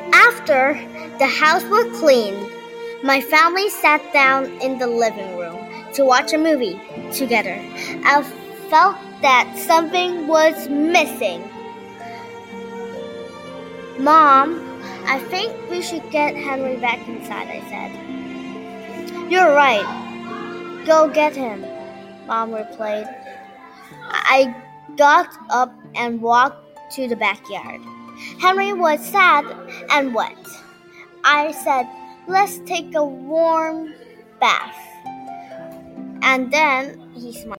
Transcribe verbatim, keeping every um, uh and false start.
After the house was cleaned, my family sat down in the living room to watch a movie together. I felt that something was missing. Mom, I think we should get Henry back inside, I said. You're right. Go get him, Mom replied. I got up and walked to the backyard. Henry was sad and wet. I said, let's take a warm bath. And then he smiled.